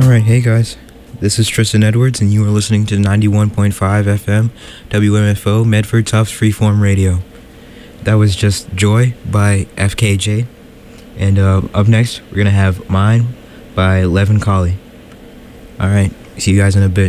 Alright, hey guys. This is Tristan Edwards, and you are listening to 91.5 FM WMFO Medford Tufts Freeform Radio. That was just Joy by FKJ. And up next, we're going to have Mine by Levin Colley. Alright, see you guys in a bit.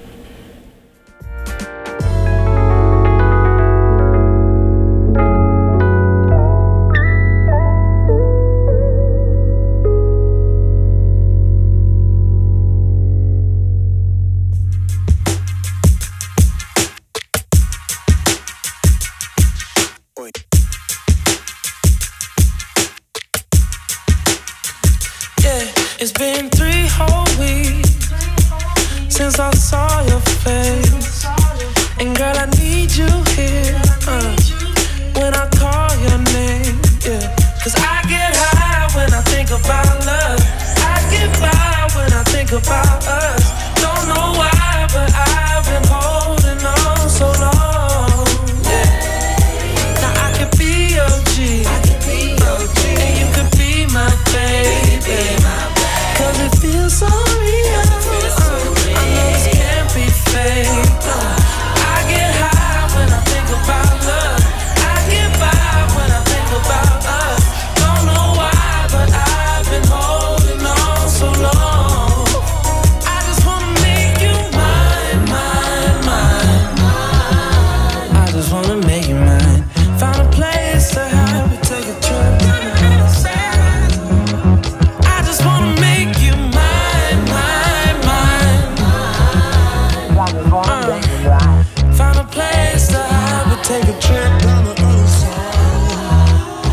It's been 3 whole weeks since I saw your face, and girl, I need you here when I call your name, yeah. Cause I get high when I think about love, I get by when I think about us. Don't know why, but I've been holding on so long, yeah. Now I can be your G, and you can be my baby. Cause it feels so real. I know this can't be fake. I get high when I think about love. I get by when I think about us. Don't know why, but I've been holding on so long. I just wanna make you mine, mine, mine, mine. I just wanna make you mine. Found a place to have we take a trip down the other side. I just wanna make found a place to hide, we'll take a trip down the other side.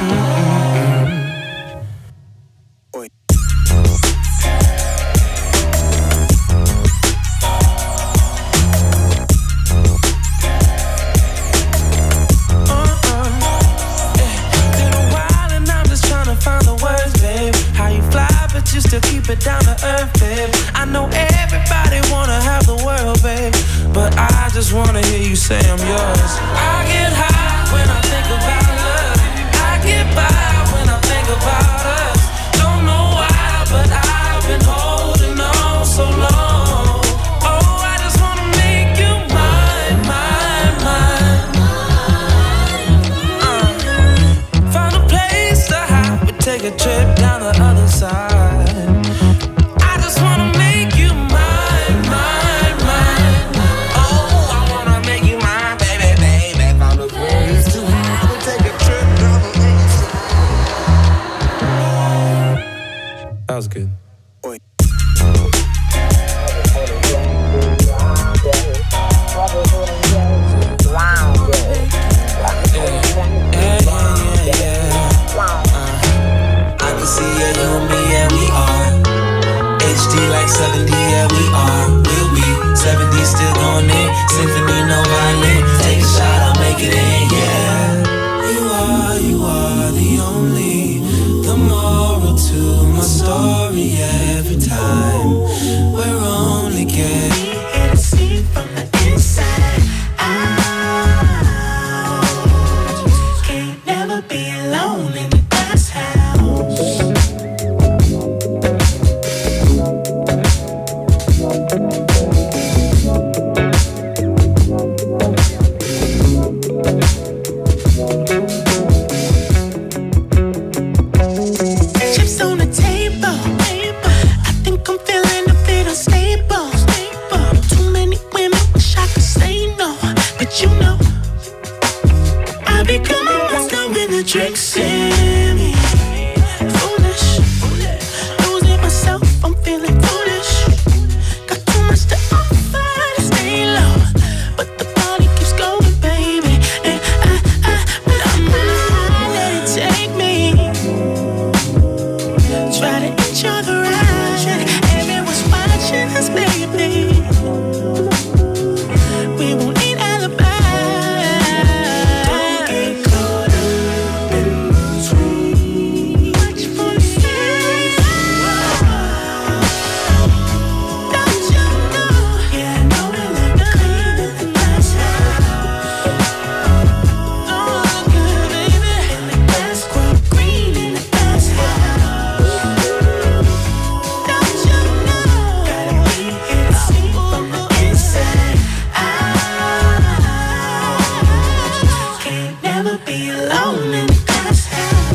Been a while and I'm just trying to find the words, babe. How you fly, but you still keep it down to earth, babe. I know everybody wanna have the world, babe, but I just wanna hear you say I'm yours. I get high when I think about love. I get by when I think about us. Don't know why, but I've been holding on so long. Oh, I just wanna make you mine, mine, mine. Found a place to hide, we take a trip down the other side. I just wanna make you mine, mine, mine. Oh, I wanna make you mine, baby, baby. Found a place to hide, we take a trip down the other side. That was good. I can see you and me, yeah, we are HD like 70, yeah, we are. We'll be 70 still going in. Symphony, no violin. Take a shot, I'll make it in, yeah. You are the only, the moral to my story. Every time we're only getting to see from the inside out. Can't never be alone in the glass house. Chips on the table. I think I'm feeling a bit unstable. Too many women, wish I could say no, but you know I become a monster when the drinks in me. Foolish, losing myself, I'm feeling foolish. Got too much to offer to stay low, but the party keeps going, baby. And but I'm gonna let it take me. Try to enjoy the ride. Everyone's watching us, baby. We won't need alibis. Don't get caught up in between. be alone in this house.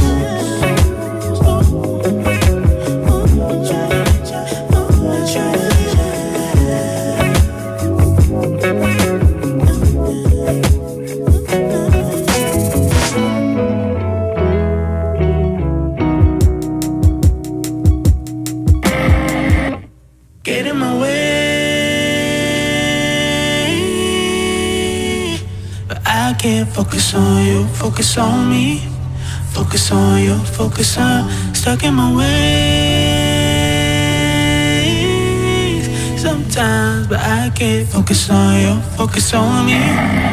Get in my way, but I can't focus on you, focus on me, focus on you, focus on, stuck in my ways sometimes, but I can't focus on you, focus on me.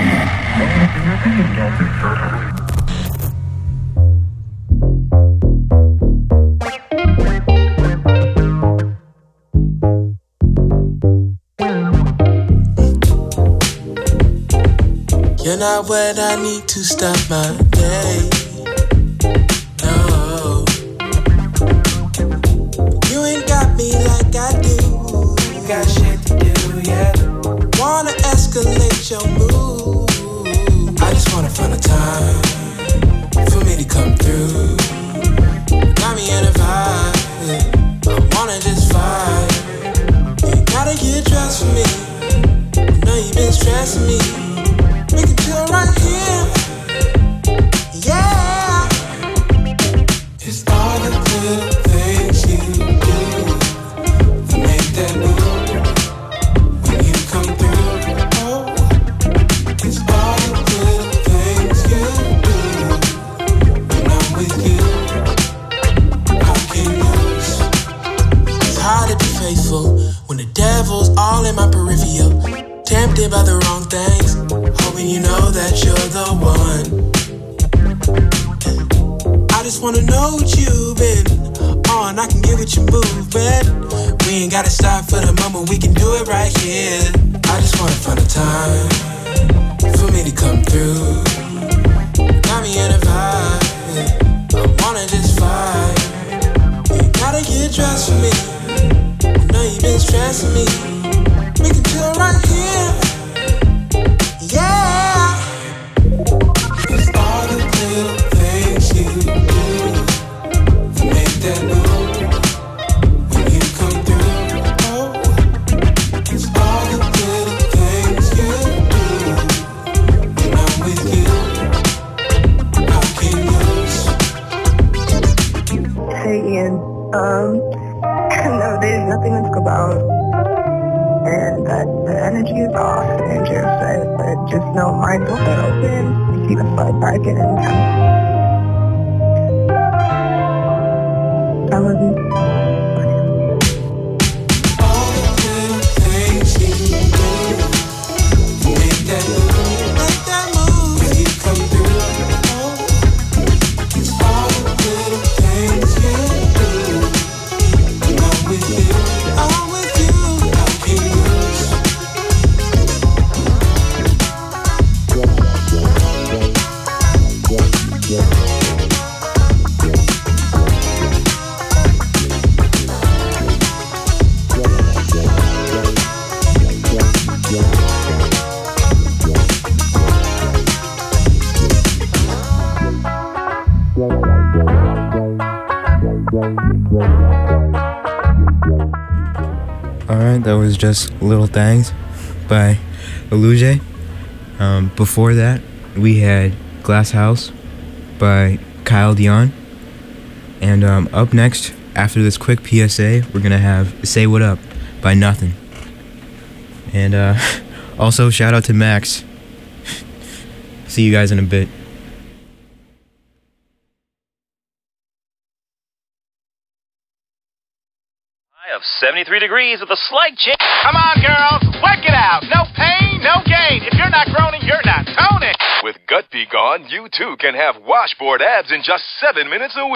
You're not what I need to start my day. No, you ain't got me like I do. You got shit to do, yeah. Wanna escalate your mood. I just wanna find a time for me to come through. Got me in a vibe, I wanna just vibe. You gotta get dressed for me. I know you've been stressing me. We can chill right here, yeah. It's all the little things you do that make that move when you come through. Oh, it's all the little things you do when I'm with you. I can't lose. It's hard to be faithful when the devil's all in my peripheral. Tempted by the wrong things, hoping you know that you're the one. I just wanna know what you've been on, I can get with your movement. We ain't gotta stop for the moment, we can do it right here. I just wanna find a time for me to come through. Got me in a vibe, I wanna just vibe. You gotta get dressed for me, I know you've been stressing me. We can chill right here, yeah. It's all the little things you do to make that move when you come through. Oh, it's all the little things you do when I'm with you. I can't lose. Hey Ian, no, there's nothing to talk about. And that the energy is off and just but just know my doors are open. You see the flood back in anytime. I love you. All the little things you do to make that move when you come through. Oh, it's all the little things you do when I'm with you. I'm with you. I can't lose. Alright, that was just Little Things by Eluge. Before that, we had Glass House by Kyle Dion. And up next, after this quick PSA, we're going to have Say What Up by Nothing. And also, shout out to Max. See you guys in a bit. Of 73 degrees with a slight change. Come on, girls, work it out. No pain, no gain. If you're not groaning, you're not toning. With Gut Be Gone, you too can have washboard abs in just 7 minutes a week.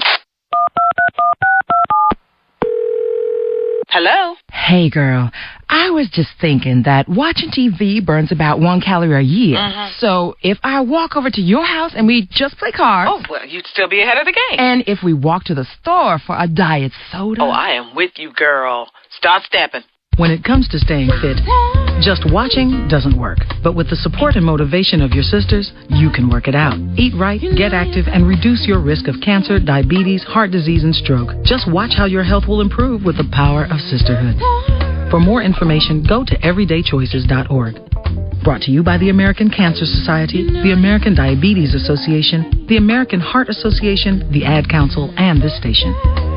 Hello? Hey, girl. I was just thinking that watching TV burns about 1 calorie a year. Mm-hmm. So if I walk over to your house and we just play cards. Oh, well, you'd still be ahead of the game. And if we walk to the store for a diet soda. Oh, I am with you, girl. Start stepping. When it comes to staying fit, Just watching doesn't work, but with the support and motivation of your sisters, you can work it out. Eat right, get active, and reduce your risk of cancer, diabetes, heart disease, and stroke. Just watch how your health will improve with the power of sisterhood. For more information, go to everydaychoices.org. Brought to you by the American Cancer Society, the American Diabetes Association, the American Heart Association, the Ad Council, and this station.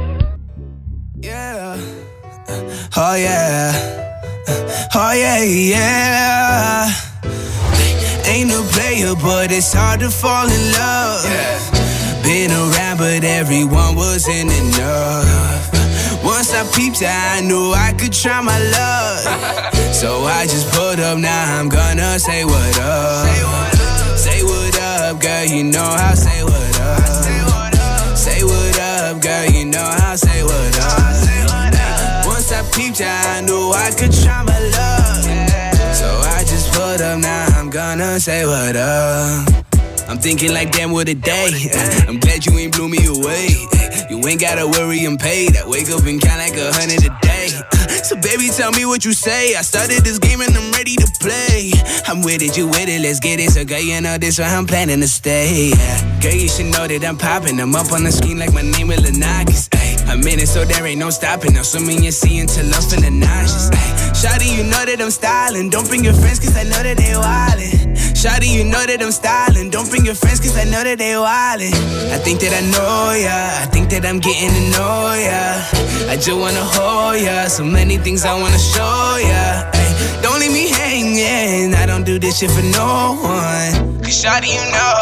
Yeah. Oh, yeah. Oh yeah, yeah. Ain't no player, but it's hard to fall in love. Been around, but everyone wasn't enough. Once I peeped, I knew I could try my luck. So I just put up, now I'm gonna say what up. Say what up, girl, you know how. Say what up. Say what up, girl, you know how. Say what up. Once I peeped, I knew I could try my luck. So I just put up, now I'm gonna say what up. I'm thinking like, damn, what a day. I'm glad you ain't blew me away. You ain't gotta worry, I'm paid. I wake up and count like 100 a day. So baby, tell me what you say. I started this game and I'm ready to play. I'm with it, you with it, let's get it. So girl, you know this where I'm planning to stay. Girl, you should know that I'm popping. I'm up on the screen like my name is Lenakis. I'm in it, so there ain't no stopping. I'm swimming, you're seeing till I'm feeling nauseous. Shawty, you know that I'm styling. Don't bring your friends, cause I know that they wildin'. Shawty, you know that I'm styling. Don't bring your friends, cause I know that they wildin'. I think that I know ya. I think that I'm getting to know ya. I just wanna hold ya. So many things I wanna show ya. Ay, don't leave me hanging. I don't do this shit for no one. Cause shawty, you know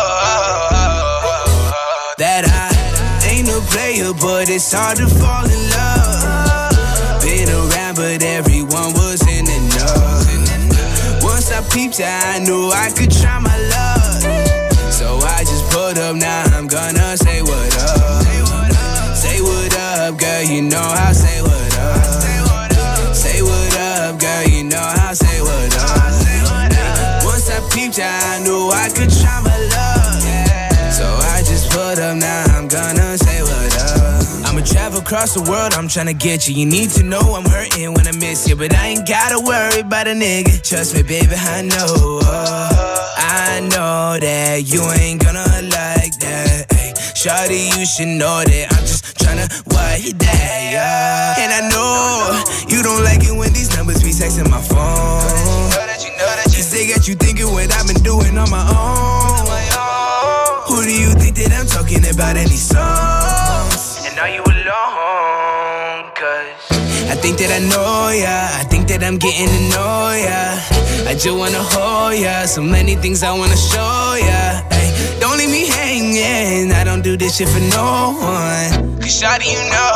that I ain't no player, but it's hard to fall in love. Been around, but everyone wasn't enough. Once I peeped, I knew I could try my luck. So I just put up, now I'm gonna say what up. Say what up, girl, you know how. Say what up. Say what up, girl, you know how. Say what up. Once I peeped, I knew I could try my luck. So I just put up, now I'm gonna say what up. I'ma travel across the world, I'm tryna get you. You need to know I'm hurting when I miss you, but I ain't gotta worry about a nigga. Trust me, baby, I know. I know that you ain't gonna like that. Ay, shawty, you should know that I'm just tryna wipe that, yeah. And I know you don't like it when these numbers be texting my phone. Cause they got you thinking what I've been doing on my own. Who do you think that I'm talking about in these songs? And are you alone? Cause I think that I know ya. I think that I'm getting to know ya. I just wanna hold ya. So many things I wanna show ya. Ay, don't leave me hanging. I don't do this shit for no one. Cause shawty, you know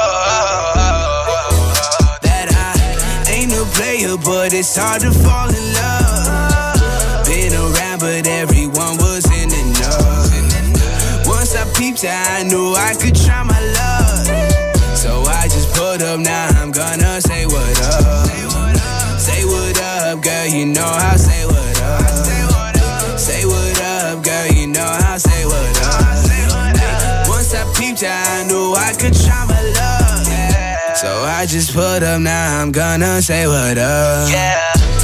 that I ain't no player, but it's hard to fall in love. Been around, but everyone wasn't enough. Once I peeped, I knew I could try my luck. So I just put up, now I'm gonna say what up. Say what up, girl, you know how. Say what up. Say what up, girl, you know how. Say what up. Once I peeped, I knew I could try my luck. So I just put up, now I'm gonna say what up. Yeah.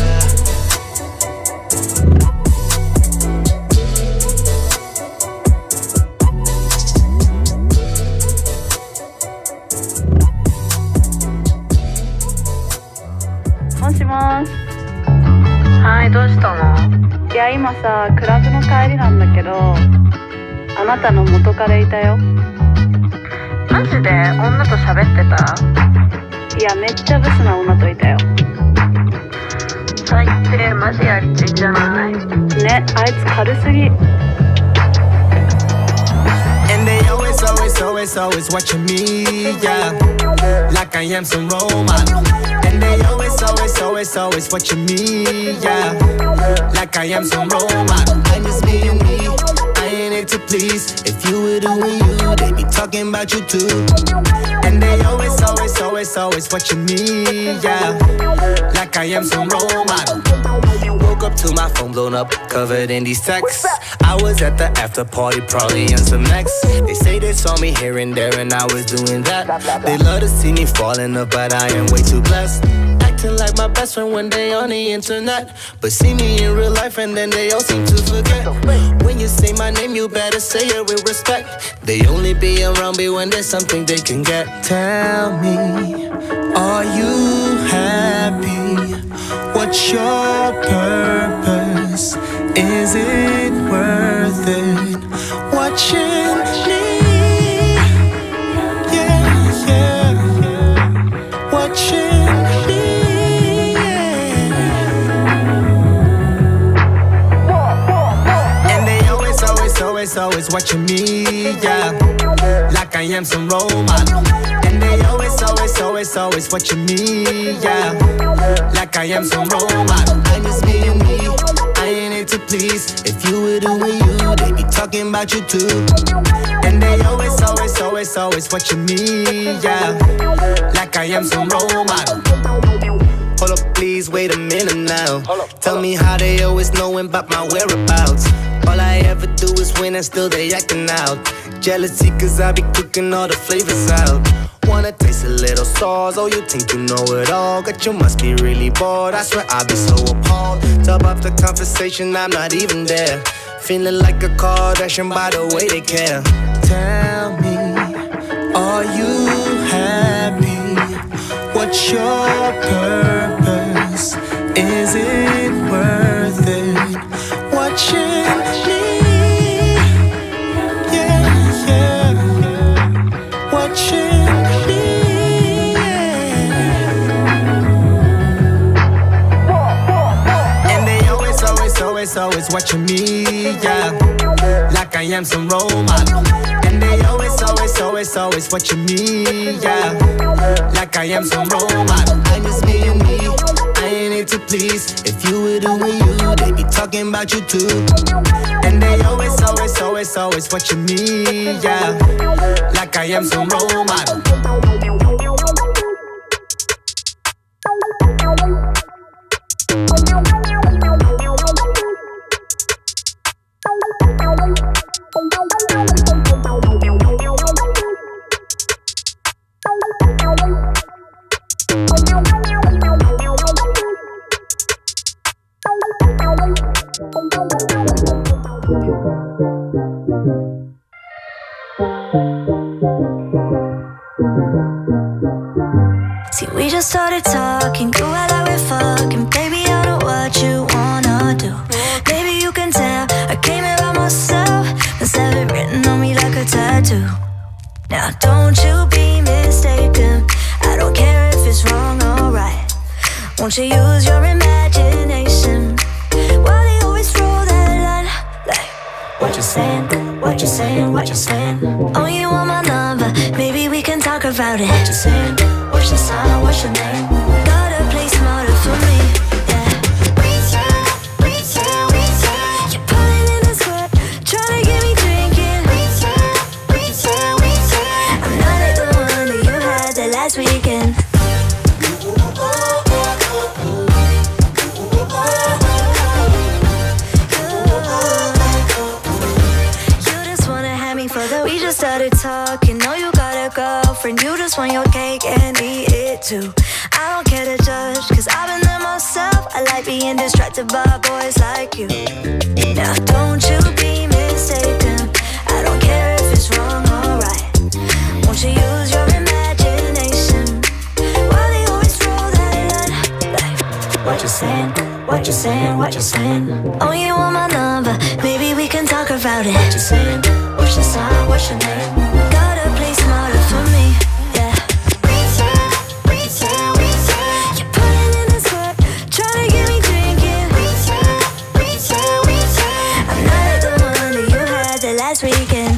はい、どうしたの？いや、今さ、クラブの帰りなんだけど、あなたの元彼いたよ。マジで？女と喋ってた？いや、めっちゃブスな女といたよ。最低、マジやりちんじゃない？ね、あいつ軽すぎ。 And they always watching me, yeah, like I am some role model. And they always watching me, yeah, like I am some role model. I'm just being me, I ain't here to please. If you were doing you, they be talking about you too. And they always watching me, yeah, like I am some role model. Woke up to my phone blown up, covered in these texts. I was at the after party, probably on some next. They say they saw me here and there and I was doing that. They love to see me fall in love, but I am way too blessed. acting like my best friend when they on the internet, but see me in real life and then they all seem to forget. When you say my name, you better say it with respect. They only be around me when there's something they can get. Tell me, are you happy? What's your purpose? Is it worth it? Watching me, yeah, yeah. Watching me, yeah. And they always watching me, yeah. Like I am some role model. And they always watching me, yeah. Like I am some role model. I'm just being me, I ain't here to please. If you were doing you, they be talking about you too. And they always watching me, yeah. Like I am some role model. Hold up, please, wait a minute now. Tell me how they always knowing about my whereabouts. All I ever do is win and still they acting out. Jealousy cause I be cooking all the flavors out. Wanna taste a little sauce, oh you think you know it all. But you must be really bored, I swear I be so appalled. Top off the conversation, I'm not even there. Feeling like a Kardashian by the way they care. Tell me, are you happy? What's your purpose? Is it worth it? Watching me, yeah, yeah. Watching me, yeah. And they always watching me, yeah. Like I am some role model. And they always watching me, yeah. Like I am some role model. I'm just being me, I ain't here to please. If you were doing you, they be talking about you too. And they always watching me, yeah. Like I am some role model. See, we just started talking, go out like we're fucking. Baby, I know what you wanna do. Baby, you can tell I came here by myself. Must have it written on me like a tattoo. Now don't you be mistaken, I don't care if it's wrong or right. Won't you use your imagination? Why they always throw that line? Like, what you saying, what you saying, what you saying? Oh, you want my number, maybe we can talk about it. What you saying? What's your sign, what's your name? Gotta play smarter for me, yeah. You're pulling in the skirt, trying to get me drinking. I'm not like the one that you had that last weekend. You just wanna have me for the. We just started talking, know you got a girlfriend. You just want your cake and eat it too. I don't care to judge, cause I've been there myself. I like being distracted by boys like you. Now don't you be mistaken, I don't care if it's wrong or right. Won't you use your imagination? Why they always throw that line? Like, what you saying, what you saying, what you saying? Oh, you want my number, maybe we can talk about it. What you saying, what's your sign, what's your name? Gotta play smarter for me, yeah. You're pulling in the skirt, trying to get me drinking. I'm not like the one that you had that last weekend.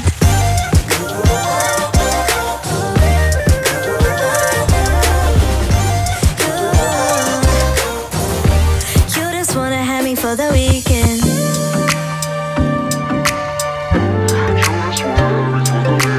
You just wanna have me for the weekend.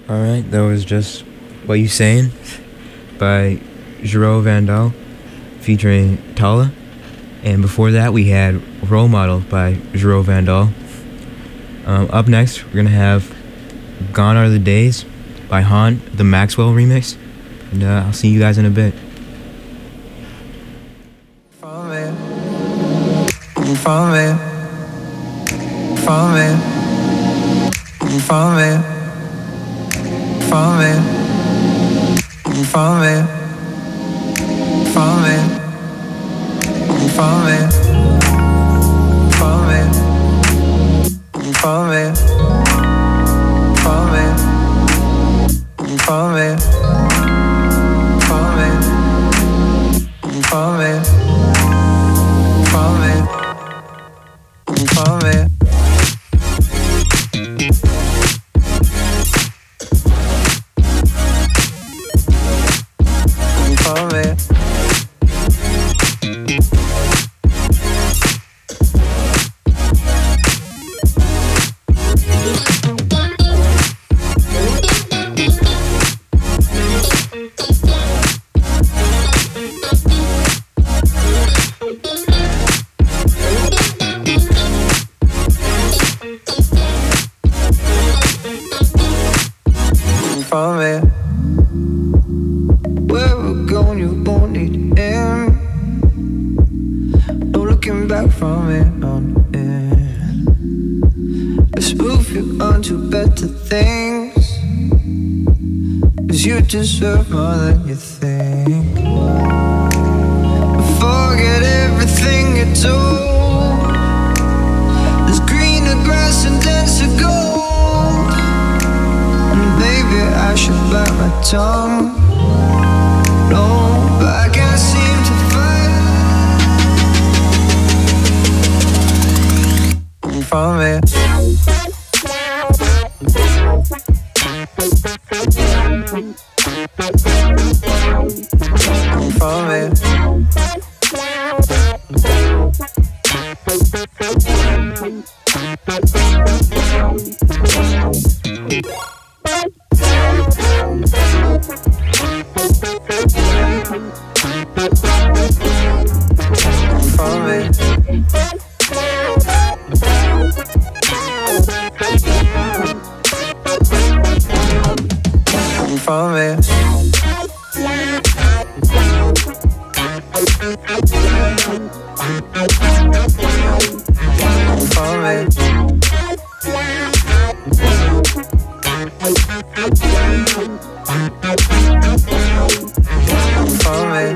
Alright, that was just What You Saying by Jero Vandal featuring Tala. And before that, we had Role Model by Jero Vandal. Up next, we're going to have Gone Are the Days by Han, the Maxwell remix. And I'll see you guys in a bit. Follow me. Follow me. Follow me. Follow me. Follow me. Follow me. Follow me. Follow me. Follow me. Follow me. Follow me. Follow me. Follow me. Follow me. Follow me. Follow me. Follow me. Follow me. Where we're going, you won't need to end. No looking back from it on in. Let's move you on to better things, 'cause you deserve more than you think. Forget everything you told. There's greener grass and denser gold. Maybe I should bite my tongue. No, but I can't seem to find. Follow me. Follow me. Follow me. Follow me. Follow me. Follow me.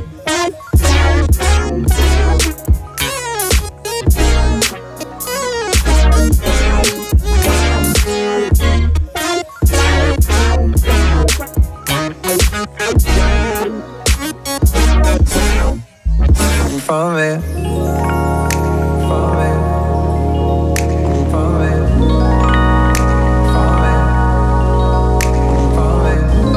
Follow me. Follow me. Follow me. Follow me. Follow me.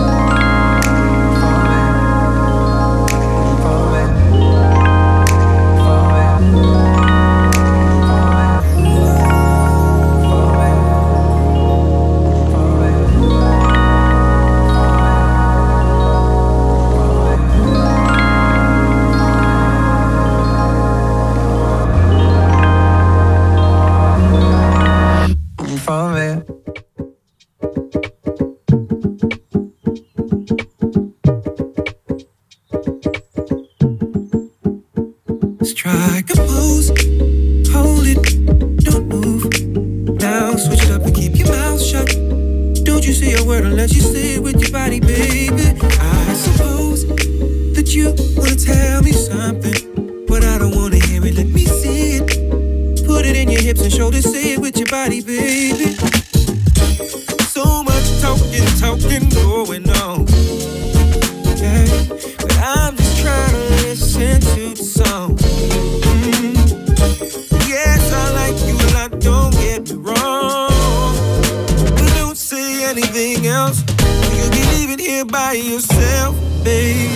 Follow me. Follow me. Follow me. Strike a pose, hold it, don't move. Now switch it up and keep your mouth shut. Don't you say a word unless you say it with your body, baby. I suppose that you wanna tell me something, but I don't wanna hear it. Let me see it. Put it in your hips and shoulders, say it with your body, baby. So much talking going on, yeah, but I'm just trying to listen to the song. Yes, I like you a lot, don't get me wrong, but don't say anything else. You'll be leaving here by yourself, babe.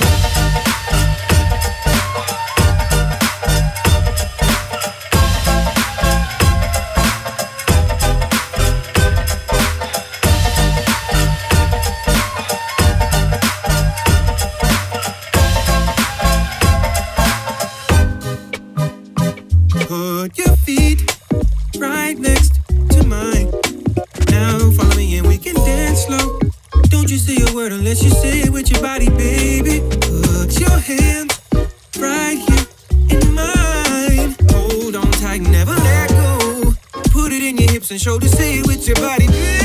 word unless you say it with your body, baby. Put your hand right here in mine. Hold on tight, never let go. Put it in your hips and shoulders, say it with your body,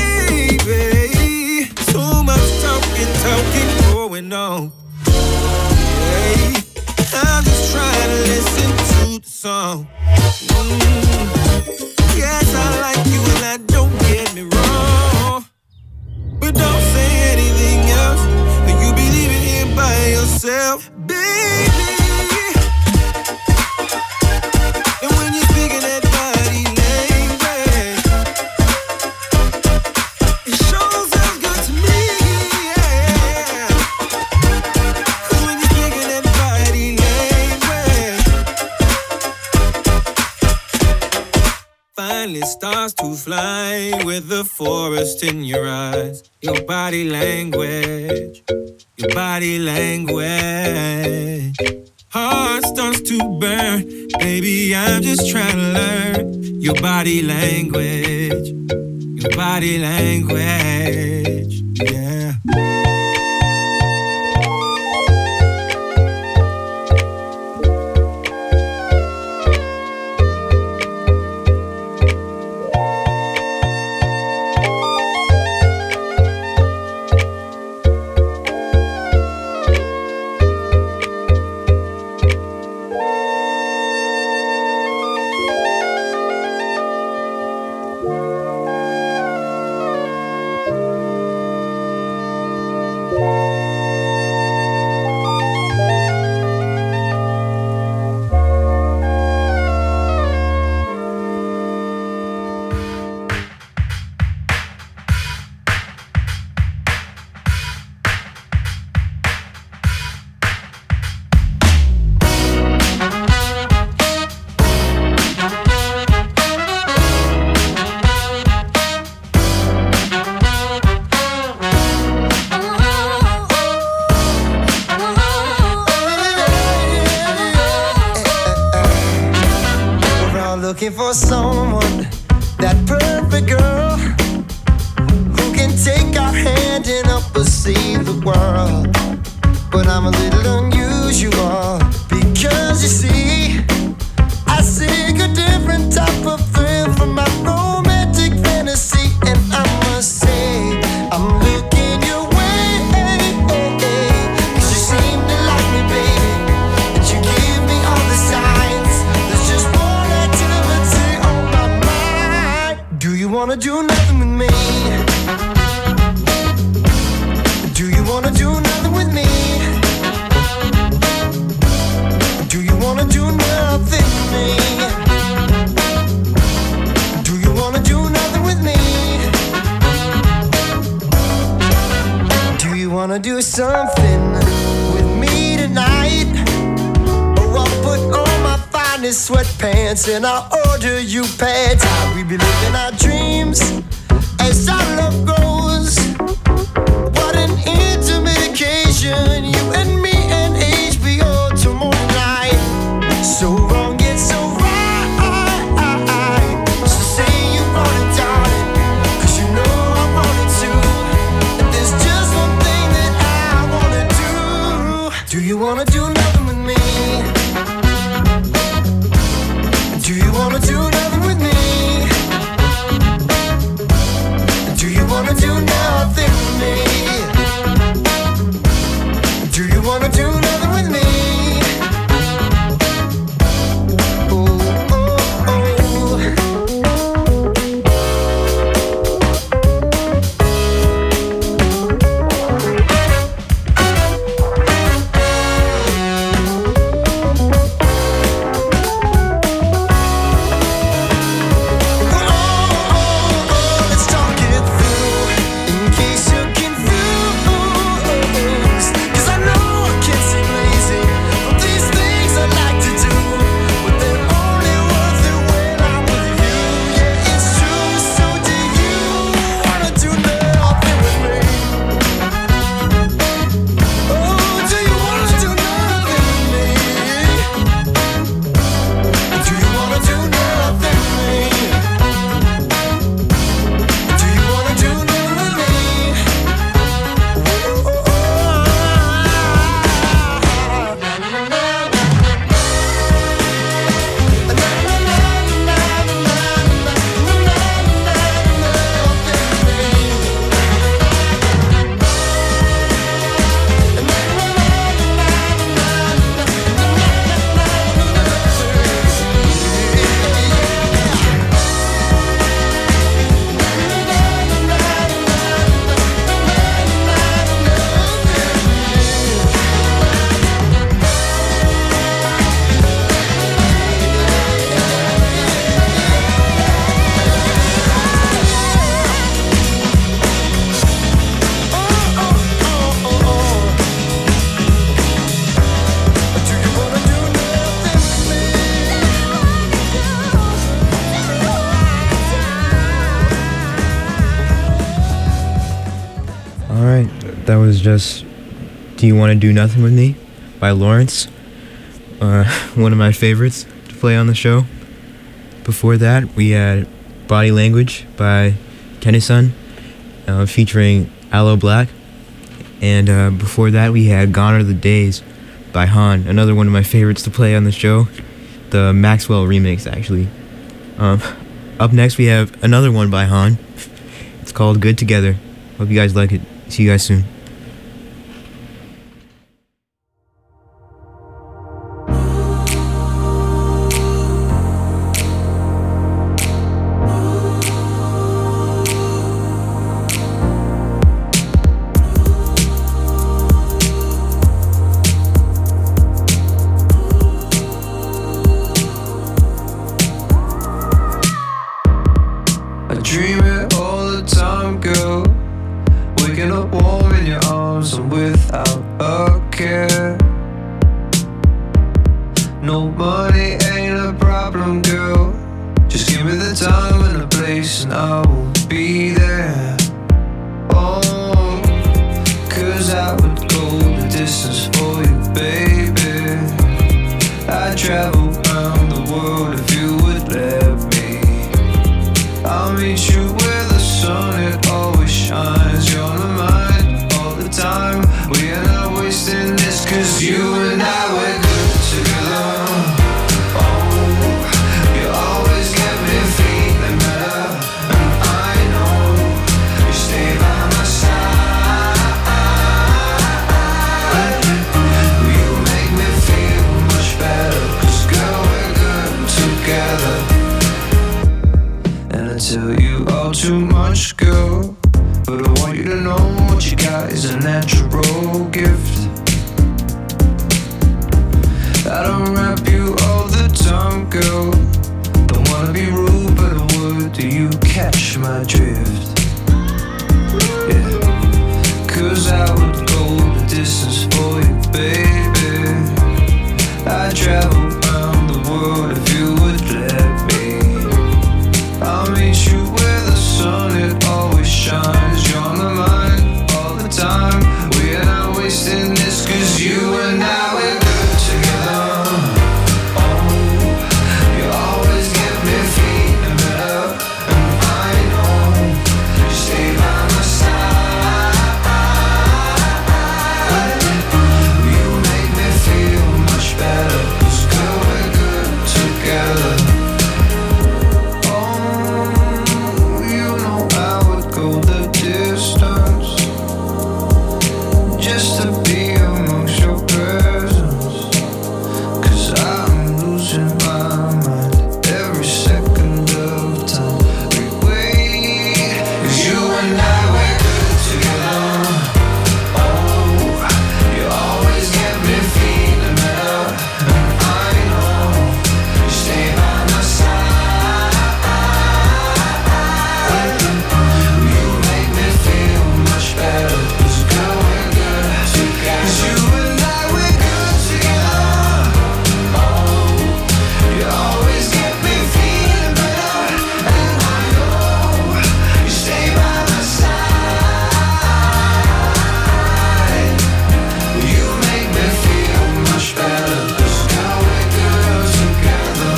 baby. So much talking going on. Hey, I'm just trying to listen to the song. Yes, I like you and I don't get me wrong, but don't say anything else, or you be leaving here by yourself, baby. And when you're speaking that body language, it sure sounds good to me, yeah. When you're speaking that body language, finally starts to fly with the forest in your eyes. Your body language, your body language. Heart starts to burn, baby, I'm just trying to learn your body language, yeah. Looking for someone, that perfect girl, who can take our hand and help us see the world. But I'm a little unusual, because you see, I seek a different type of thrill from my romantic fantasy. And I must say, I'm looking your way, 'cause you seem to like me, baby, and you give me all the signs. There's just one activity on my mind. Do you wanna do nothing with me? Do you wanna do nothing with me? Do you wanna do nothing with me? Do you wanna do nothing with me? Do you wanna do something with me tonight? Oh, I'll put on my finest sweatpants and I'll order you pads. How we be living our dreams as our love grows. What an intimate occasion, you and me and HBO tomorrow night. So wrong yet so right. So say you want it, darling, 'cause you know I want it too. And there's just one thing that I wanna do. Do you wanna do nothing with me? Do you wanna do nothing with me? Do you wanna do nothing with me? Do you wanna do nothing with me? Let's talk it through in case Alright, that was just Do You Want to Do Nothing With Me by Lawrence. One of my favorites to play on the show. Before that, we had Body Language by Tennyson, featuring Aloe Black. And before that, we had Gone Are the Days by Han, another one of my favorites to play on the show. The Maxwell remix, actually. Up next, we have another one by Han. It's called Good Together. Hope you guys like it. See you guys soon. Dream it all the time, girl. Waking up warm in your arms and without a care. No money ain't a problem, girl. Just give me the time and the place and I will be there. Oh, 'cause I would go the distance for you, baby. I'd travel around the world if you would let me. I'll meet you where the sun, it always shines. You're on my mind all the time. We are not wasting this, 'cause you and I, we're good together. Oh, you always get me feeling better. And I know you stay by my side. You make me feel much better, 'cause girl, we're good together. And I tell you all too much, girl, but I want you to know what you got is a natural gift. I don't rap you all the time, girl. Don't wanna be rude, but a word, do you catch my drift? Yeah, 'cause I would go the distance for you, baby. I'd travel around the world if you would let me. I'll meet you where the sun, it always shines. You're on my mind all the time. We are not wasting this, 'cause you and I, we're good together. Oh, you always get me feeling better. And I know you stay by my side. You make me feel much better, 'cause girl, we're good together. Just to be amongst your presence, 'cause I'm losing my mind every second of time we wait. 'Cause you and I, we're good together. Oh, you always get me feeling better. And I know you stay by my side. You make me feel much better, 'cause girl, we're good together. 'Cause you and I, we're good together. Oh, you always get me feeling better. And I know you stay by my side. You make me feel much better, 'cause girl, we're good together.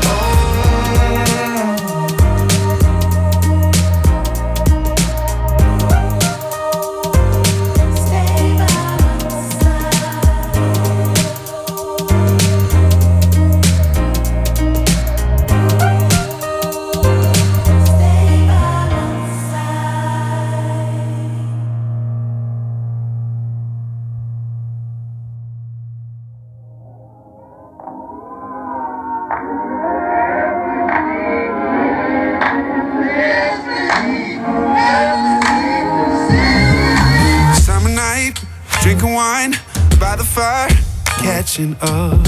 Summer night, drinking wine by the fire, catching up.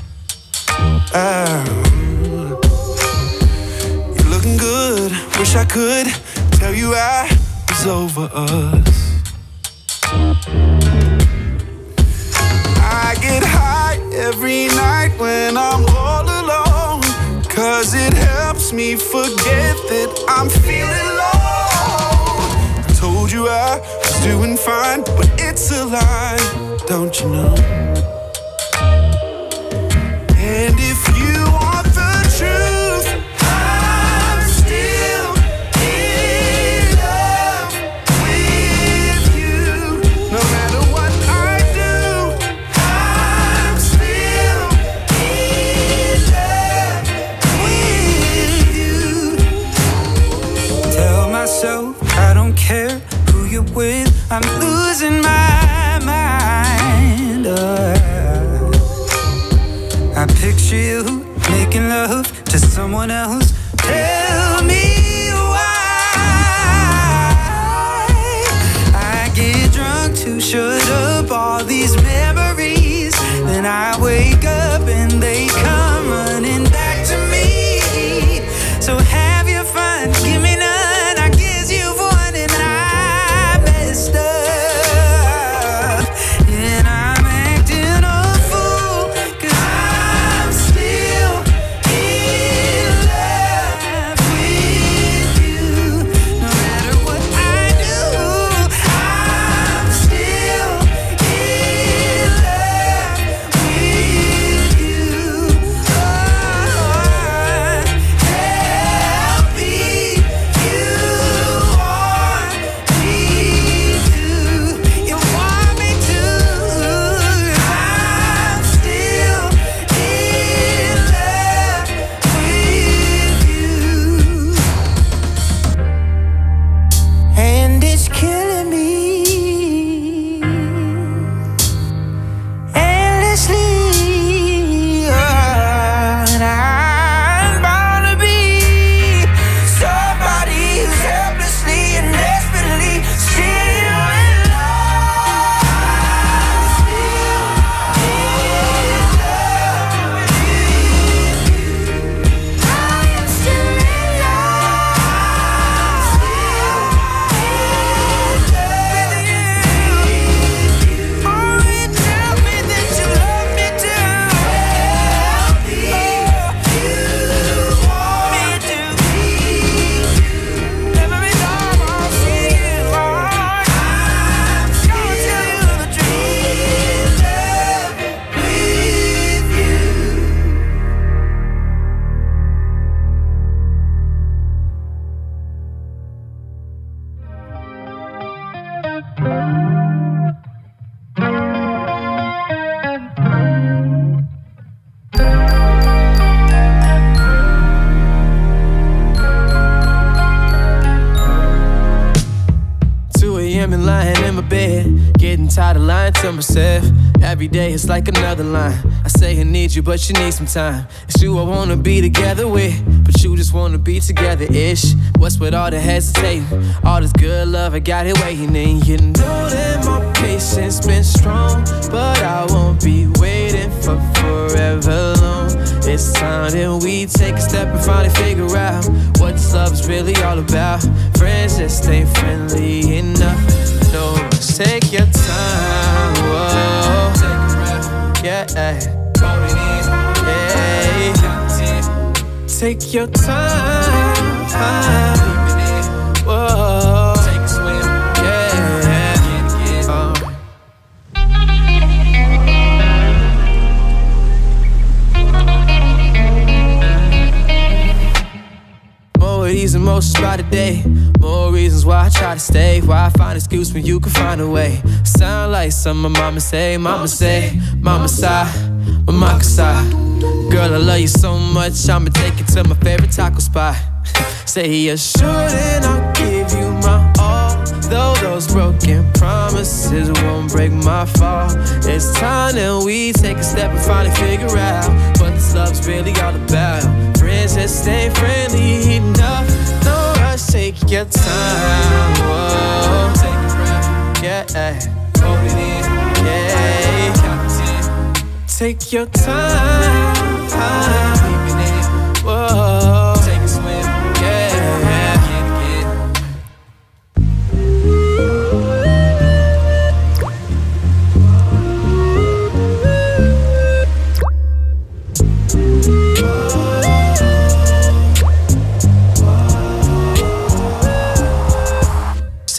You're looking good, wish I could tell you I was over us. I get high every night when I'm all alone, 'cause it helps me forget that I'm feeling low. I told you I was was doing fine, but it's a lie, don't you know? And if you want the truth, I'm still in love with you. No matter what I do, I'm still in love with you. Tell myself I don't care who you're with, I'm losing my mind. I picture you making love to someone else. Tell me why. I get drunk to shut up all these memories. Then I wake up and they come running back to me. So have your fun, give me none. I guess you've won and I messed up. And I'm acting a fool, 'cause I'm still in love with you. No matter what I do, I'm still in love with you. Help me, you want me to. You want me to. I'm still in love with you. And it's killing me endlessly. And I'm bound to be somebody who's helplessly and desperately still in love. Still in love with you. I am still in love. Still in love with you. Only tell me that you love me too. Help me, you want me to. Every time I see you, I'm gonna tell you the truth. Love with you. And lying in my bed, getting tired of lying to myself. Every day it's like another line. I say I need you, but you need some time. It's you I wanna be together with, but you just wanna be together-ish. What's with all the hesitating? All this good love, I got it waiting. And you know that my patience been strong, but I won't be waiting for forever long. It's time that we take a step and finally figure out what this love is really all about. Friends just ain't friendly enough. No, take your time, whoa. Yeah, yeah. Take your time, whoa. Take a swim, yeah. More reasons, emotions by the day. More reasons why I try to stay. Why I find excuse when you can find a way. Sound like something my mama say, mama say, mama sigh, mama sigh. Girl, I love you so much, I'ma take you to my favorite taco spot. Say you're sure then I'll give you my all. Though those broken promises won't break my fall. It's time that we take a step and finally figure out what this love's really all about. Friends just ain't friendly enough. No rush, take your time, whoa. Take a breath, yeah, hold it in, yeah. Take your time, whoa. Take a swim, yeah.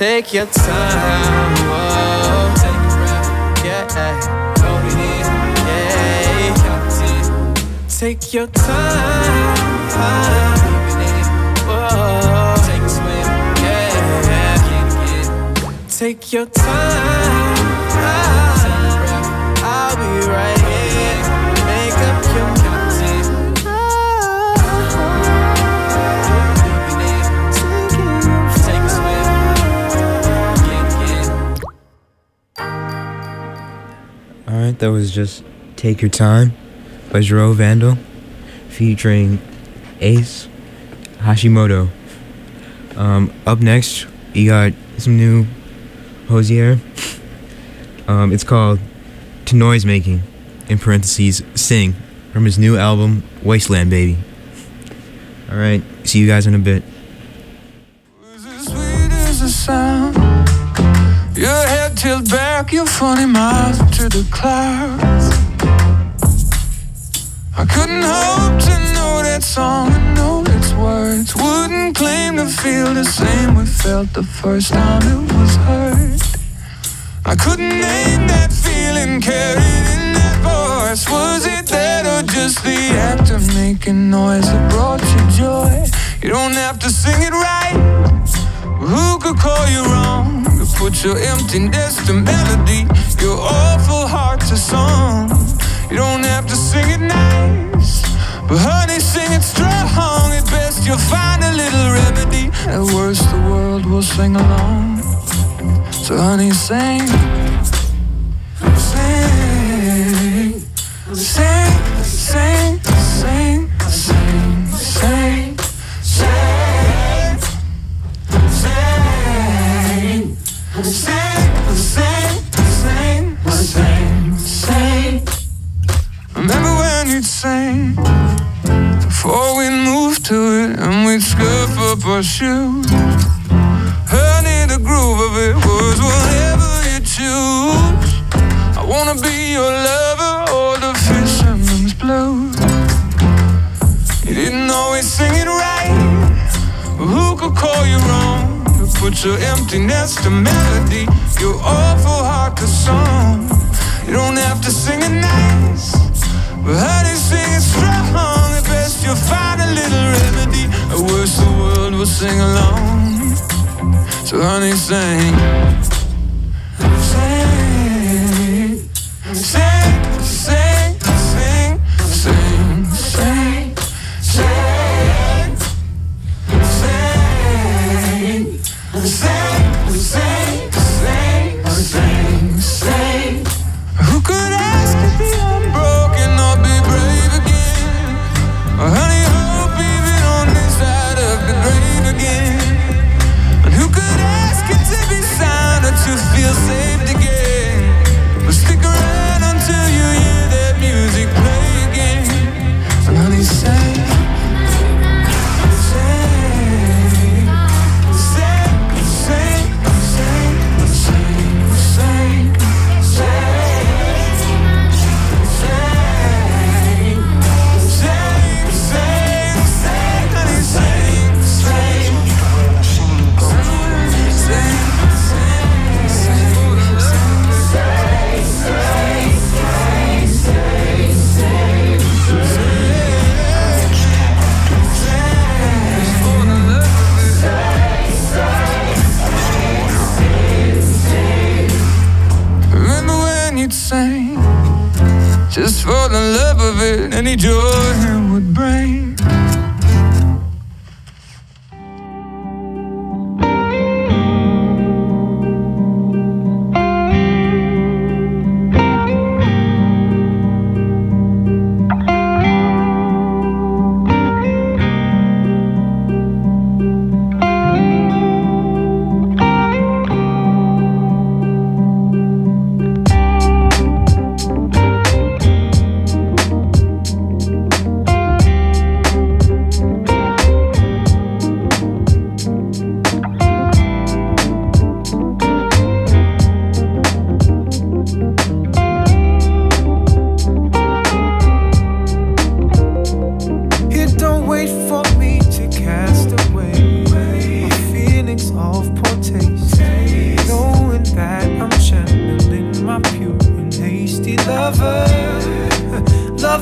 Take your time, whoa. Take a breath, yeah. Hold it in, yeah. Take your time, whoa. Take a swim, yeah. Take your time, I'll be right here. Make up your mind. Alright, that was just Take Your Time by Jero Vandal featuring Ace Hashimoto. Up next, you got some new Hozier. It's called To Noise Making, in parentheses, Sing, from his new album, Wasteland Baby. Alright, see you guys in a bit. Sweet as a sound. Your head tilted back, your funny mouth to the clouds. I couldn't hope to know that song and know its words. Wouldn't claim to feel the same we felt the first time it was heard. I couldn't name that feeling carried in that voice. Was it that or just the act of making noise that brought you joy? You don't have to sing it right. Who could call you wrong? To put your emptiness to melody, your awful heart to song. You don't have to sing it nice, but honey, sing it strong. At best you'll find a little remedy. At worst the world will sing along. So honey, sing, sing, sing, sing, sing, sing, sing, sing, sing, sing. Remember when you'd sing before we moved to it, and we'd scuff up our shoes. Honey, the groove of it was whatever you choose. I wanna be your lover or the fisherman's blues. You didn't always sing it right, but who could call you wrong? To put your emptiness to melody, your awful heart to song. You don't have to sing it nice, but honey, sing it strong. At best you'll find a little remedy. At worst the world will sing along. So honey, sing, sing, sing, sing, sing, sing, sing, sing, sing, sing, sing, sing. Who could ask to be unbroken or be brave again? Or honey, hope even on this side of the grave again. And who could ask it to be sound or to feel saved again? But stick around until you hear that music play again. And honey, sing, sing, sing, sing, sing, sing, sing, sing, just for the love of it, any joy it would bring.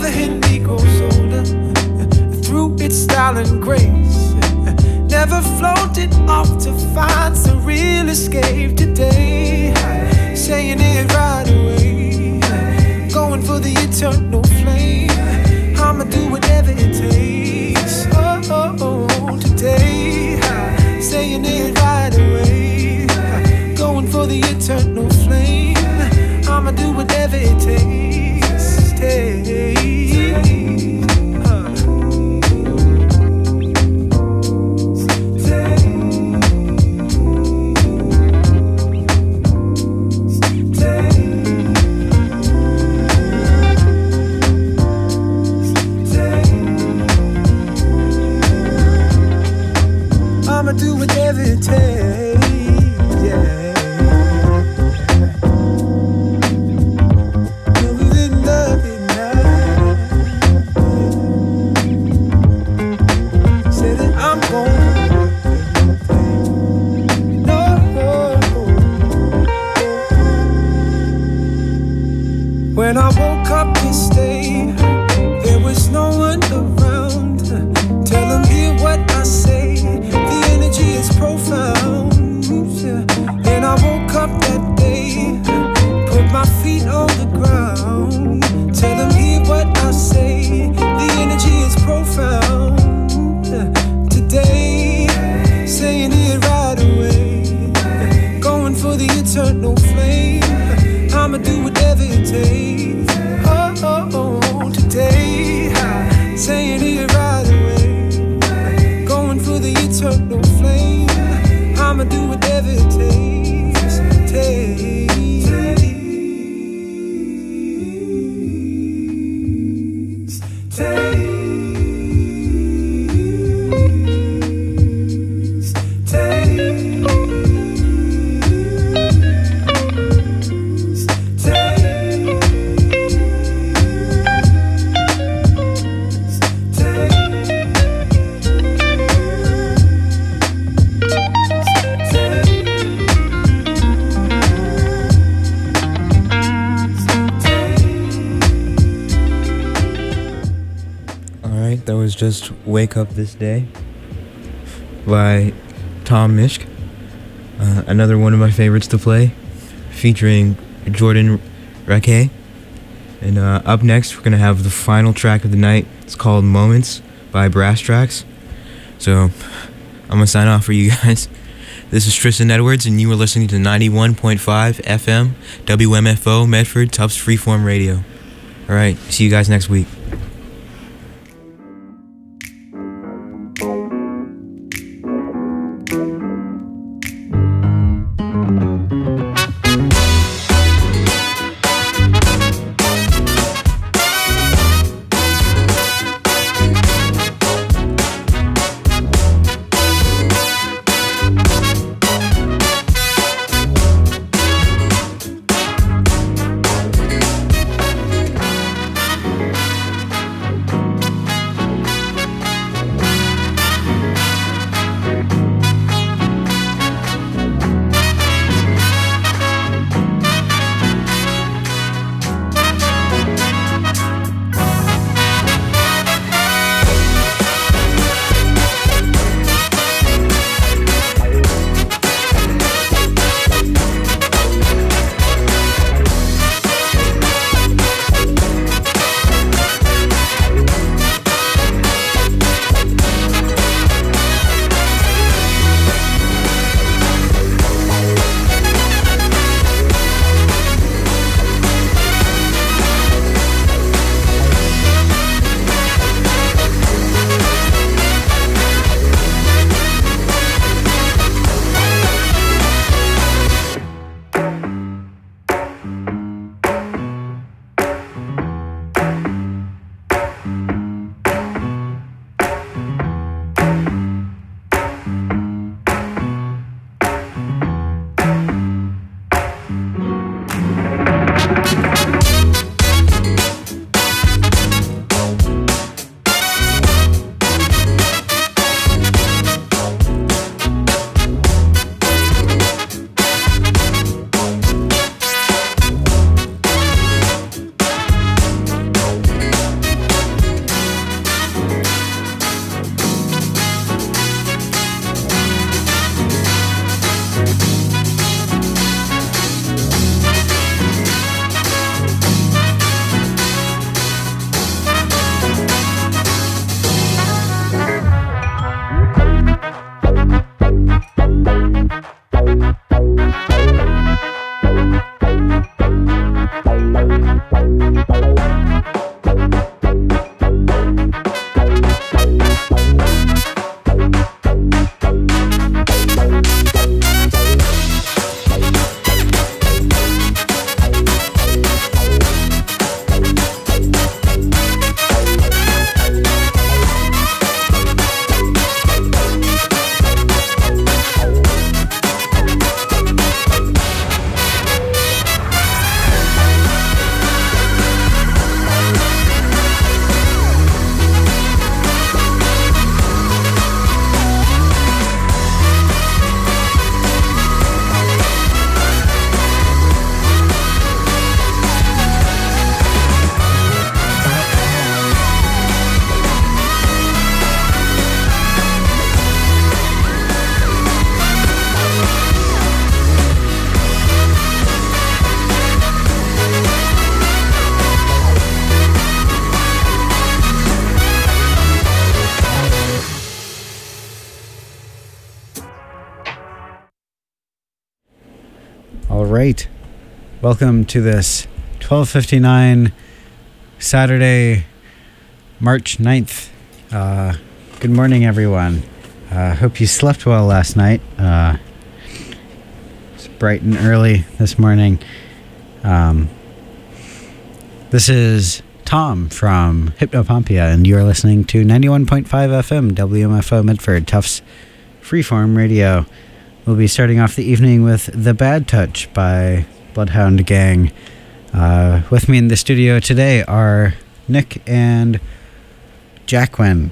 other hand, he grows older through its style and grace. Never floated off to find some real escape today. Saying it right away, going for the eternal flame. I'ma do whatever it takes. Oh, today, saying it right away, going for the eternal flame. I'ma do whatever it takes. I'ma do whatever it takes, yeah. Love it now. Say that I'm gonna no. When I woke up this day, there was no one around. Tell them hear what I say. The energy is profound. Then I woke up that day, put my feet on the ground. Tell them hear what I say. The energy is profound. Today, saying it right away, going for the eternal flame. I'ma do whatever it takes. Oh, today, saying it right away, going for the eternal flame. I'ma do whatever it takes. That was just Wake Up This Day by Tom Misch. Another one of my favorites to play, featuring Jordan Rakei. And up next, we're going to have the final track of the night. It's called Moments by Brass Tracks. So I'm going to sign off for you guys. This is Tristan Edwards, and you are listening to 91.5 FM, WMFO, Medford, Tufts Freeform Radio. All right, see you guys next week. right. Welcome to this 12:59 Saturday, March 9th. Good morning, everyone. Hope you slept well last night. It's bright and early this morning. This is Tom from Hypnopompia, and you are listening to 91.5 FM, WMFO Medford, Tufts Freeform Radio. We'll be starting off the evening with The Bad Touch by Bloodhound Gang. With me in the studio today are Nick and Jacqueline.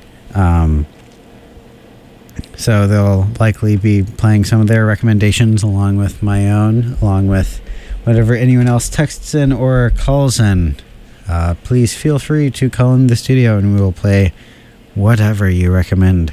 So they'll likely be playing some of their recommendations along with my own, along with whatever anyone else texts in or calls in. Please feel free to call in the studio and we will play whatever you recommend.